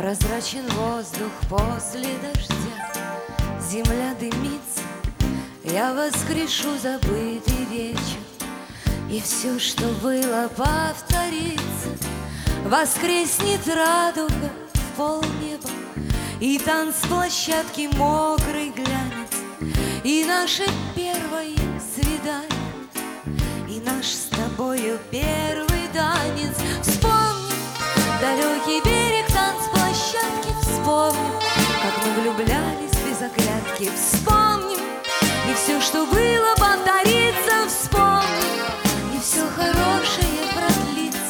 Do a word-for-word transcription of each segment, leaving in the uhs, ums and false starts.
Прозрачен воздух после дождя, земля дымится, я воскрешу забытый вечер, и все, что было, повторится. Воскреснет радуга в полнеба, и танцплощадки мокрый глянец, и наше первое свидание, и наш с тобою первый танец. Вспомним далекий берег танцплощадки, вспомним, как мы влюблялись без оглядки, вспомним, и все, что было, повторится, вспомним, и все хорошее продлится.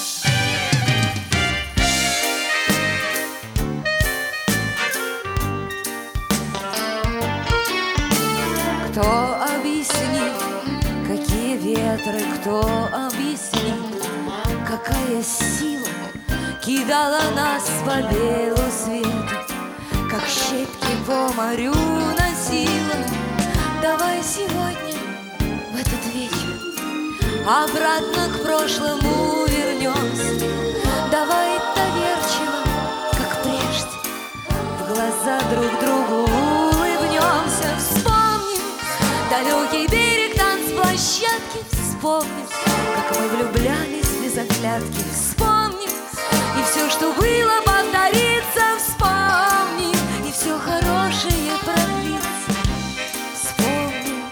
Кто объяснит, какие ветры, кто объяснит, какая сила кидала нас по белу свету, как щепки по морю носила. Давай сегодня, в этот вечер, обратно к прошлому вернемся. Давай доверчиво, как прежде, в глаза друг другу улыбнемся. Вспомним далекий берег танцплощадки, вспомним, как мы влюблялись без оглядки, вспомним, и все, что было, повторится, вспомним, и все хорошее продлится. Вспомним,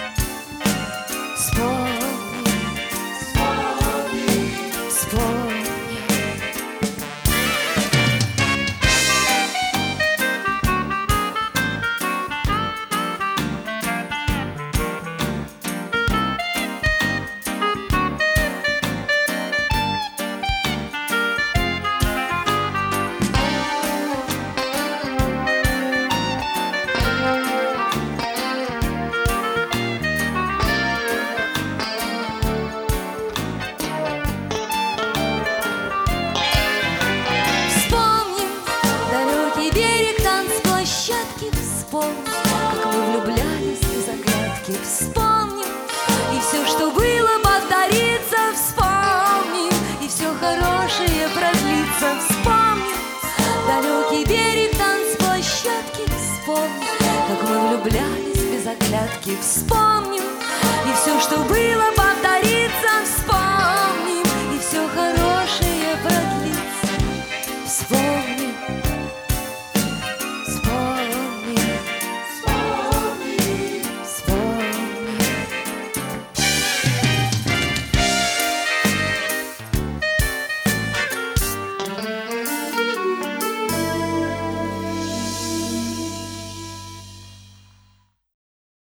вспомним, вспомним, вспомним. Вспомним, как мы влюблялись без оглядки, вспомним, и все, что было, повторится, вспомним, и все хорошее продлится. Вспомним далекий берег танцплощадки, вспомним, как мы влюблялись без оглядки, вспомним, и все, что было, повторится.